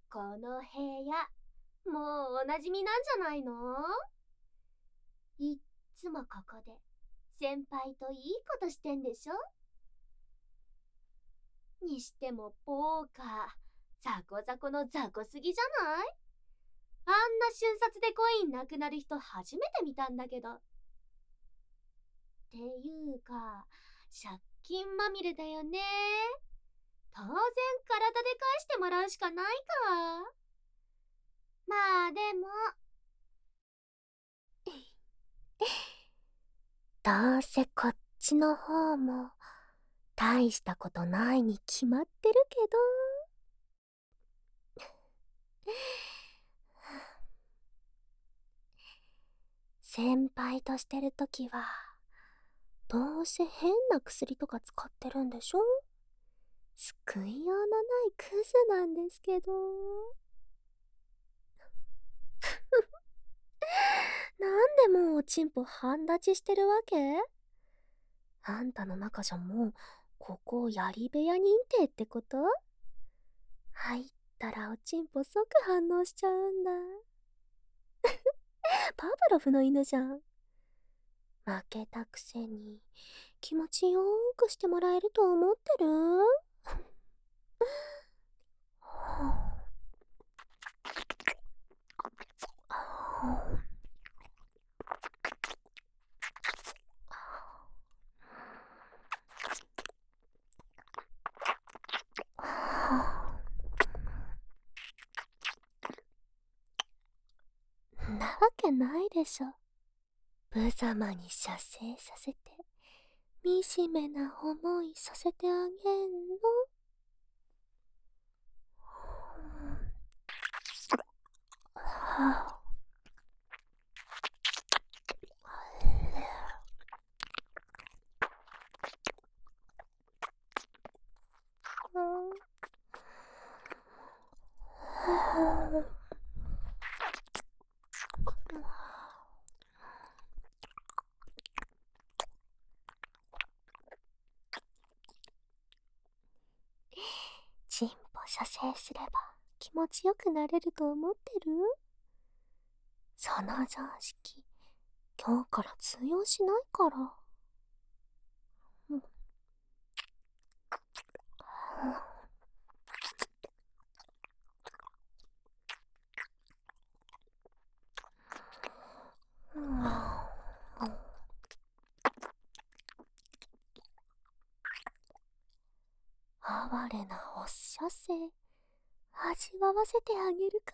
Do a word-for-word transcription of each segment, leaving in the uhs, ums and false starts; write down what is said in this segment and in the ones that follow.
この部屋、もうおなじみなんじゃないの？いっつもここで先輩といいことしてんでしょ？にしてもポーカー、ザコザコのザコすぎじゃない？あんな瞬殺でコインなくなる人初めて見たんだけど。っていうか、借金まみれだよね。当然体で返してもらうしかないか。まあでもどうせこっちの方も大したことないに決まってるけど。先輩としてるときはどうせ変な薬とか使ってるんでしょ？救いようのないクズなんですけど。なんでもうおちんぽ半立ちしてるわけ？あんたの中じゃもうここをやり部屋認定ってこと？入ったらおちんぽ即反応しちゃうんだ。パブロフの犬じゃん。負けたくせに気持ちよーくしてもらえると思ってる？なわけないでしょ。無様に射精させて惨めな思いさせてあげんの。チンポ射精すれば気持ちよくなれると思ってる？その常識今日から通用しないから。うん、哀れなお射精味わわせてあげるから。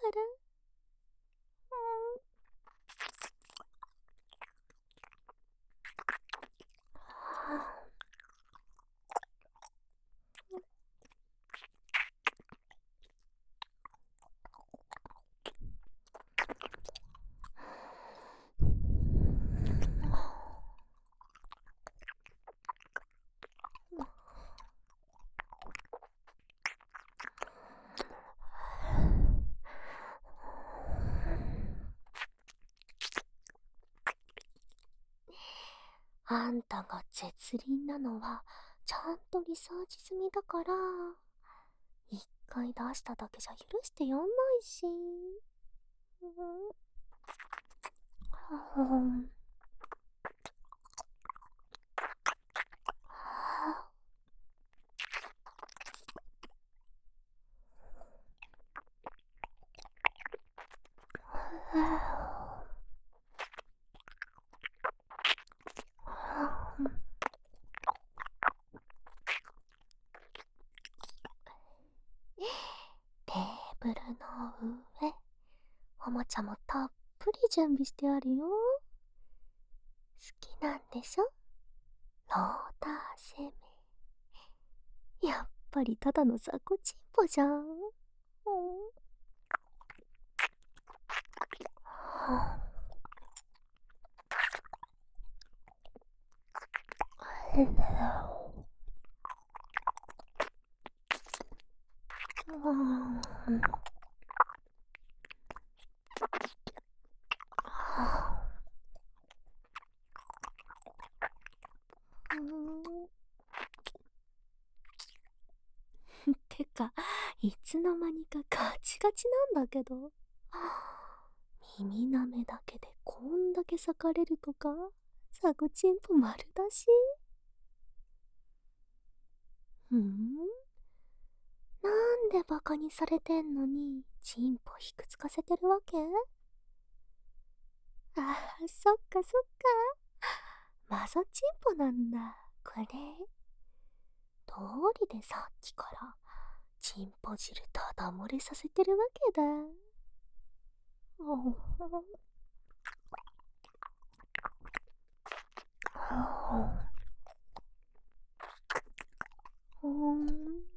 あんたが絶倫なのはちゃんとリサーチ済みだから、一回出しただけじゃ許してやんないし。うん、テーブルの上、おもちゃもたっぷり準備してあるよ。好きなんでしょ、ローター生命。やっぱりただの雑魚チンポじゃん。うん、てか、いつの間にかガチガチなんだけど。耳なめだけでこんだけ裂かれるとか、ザコチンポ丸だし。んなんでバカにされてんのにチンポひくつかせてるわけ？ああ、そっかそっか。マゾチンポなんだ、これ。通りでさっきからチンポ汁ただ漏れさせてるわけだ。おほほん。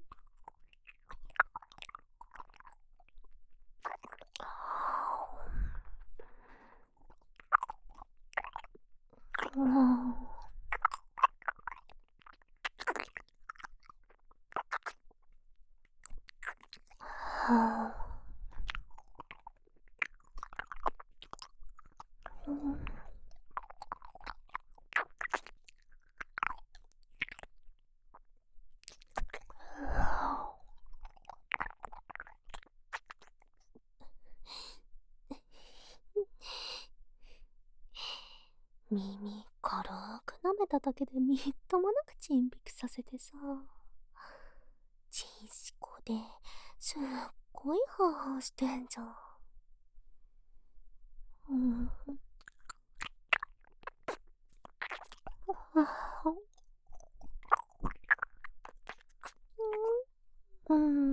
耳軽く舐めただけでみっともなくチンピクさせてさ。チンシコですっごいハーハーしてんじゃん。うん。うん。うん。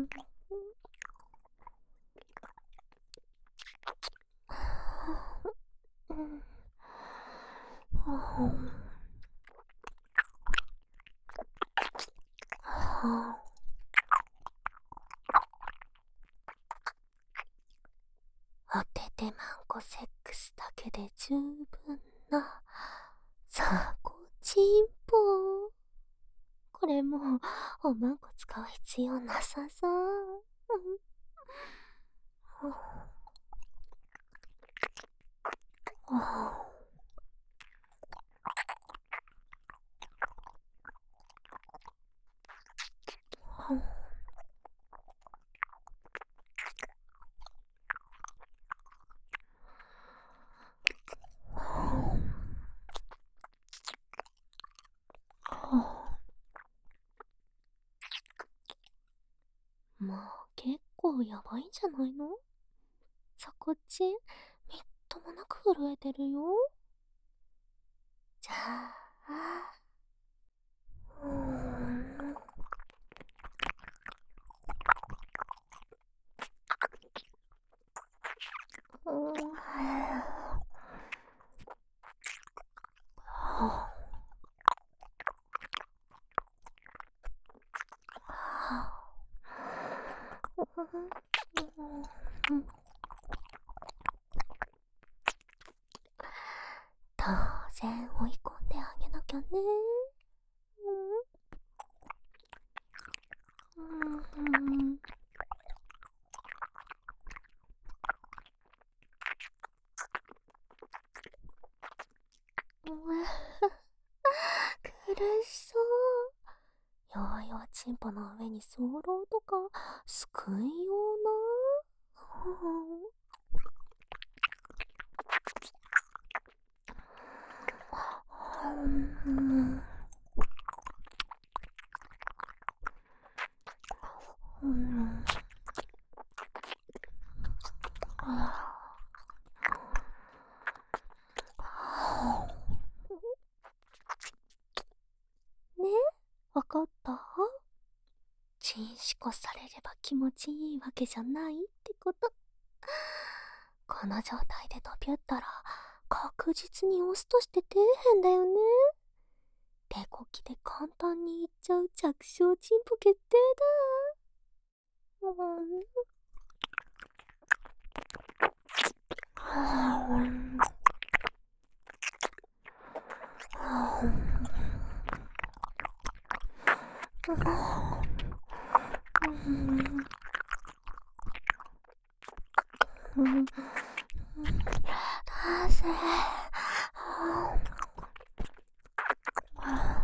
おててまんこセックスだけで十分なザコチンポ。これもうおまんこ使う必要なさそう。もう結構やばいんじゃないの？ザコチン、みっともなく震えてるよ。じゃあ、うーん。当然追い込んであげなきゃね。うんうん。苦しそう。弱々チンポの上に候とかすくいような。うん。うん。ね、わかった？チンシコされれば気持ちいいわけじゃないってこと。この状態でドピュったら確実にオスとして底辺だよね。手こきで簡単にいっちゃう着床チンポ決定だ。うん。なぜ？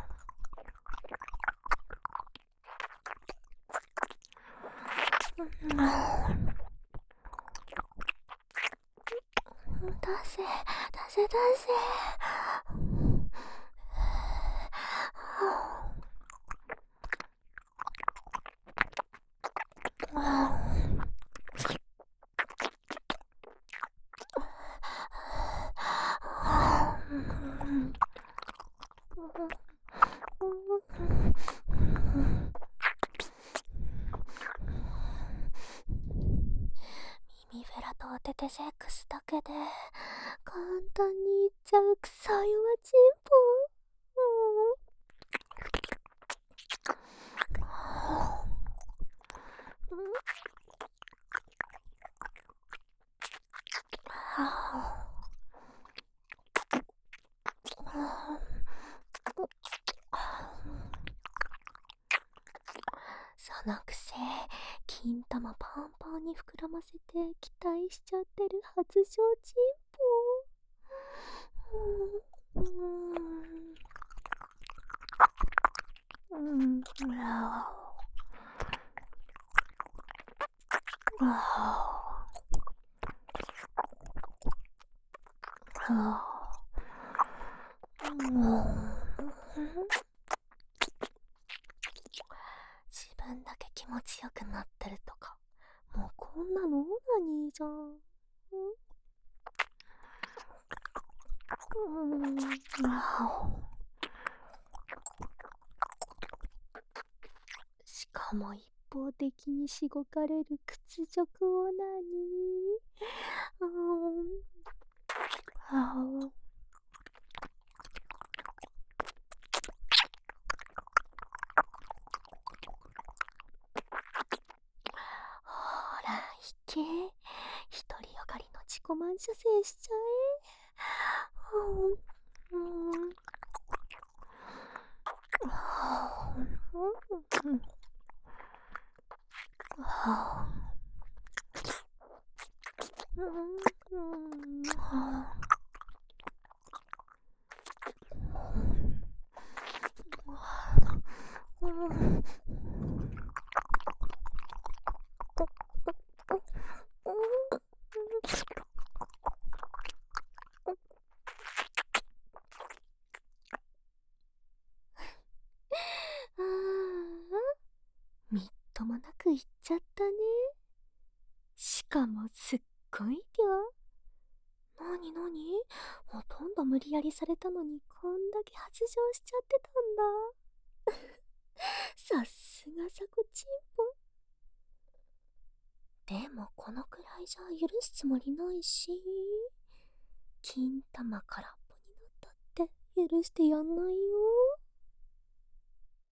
うん。 出せ、出せ、出せ。耳フェラと当ててセックスだけで簡単にいっちゃうクソ弱チンポ。そのくせ金玉パンパンに膨らませて期待しちゃってる発情チンポ。うーんうんうん。自分だけ気持ちよくなってるとか、もうこんなのオナニーじゃん。しかも一方的にしごかれる屈辱オナニー。うんあほら、引け。独りよがりの自己満射精しちゃえ。うんうんみっともなく言っちゃったね。しかもすっごい量。なになに、ほとんど無理やりされたのにこんだけ発情しちゃってたんだ。さすがサコチンポ。でもこのくらいじゃ許すつもりないし、金玉空っぽになったって許してやんないよ。